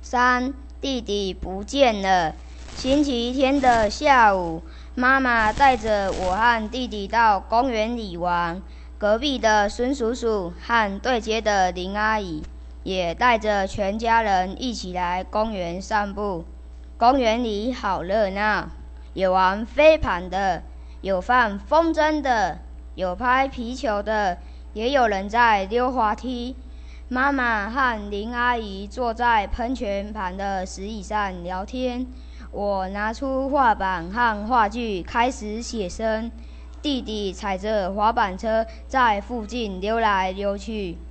3. 弟弟不见了。星期天的下午，妈妈带着我和弟弟到公园里玩。隔壁的孙叔叔和对街的林阿姨也带着全家人一起来公园散步。公园里好热闹，有玩飞盘的，有放风筝的，有拍皮球的，也有人在溜滑梯。妈妈和林阿姨坐在喷泉旁的石椅上聊天。我拿出画板和画具开始写生。弟弟踩着滑板车在附近溜来溜去。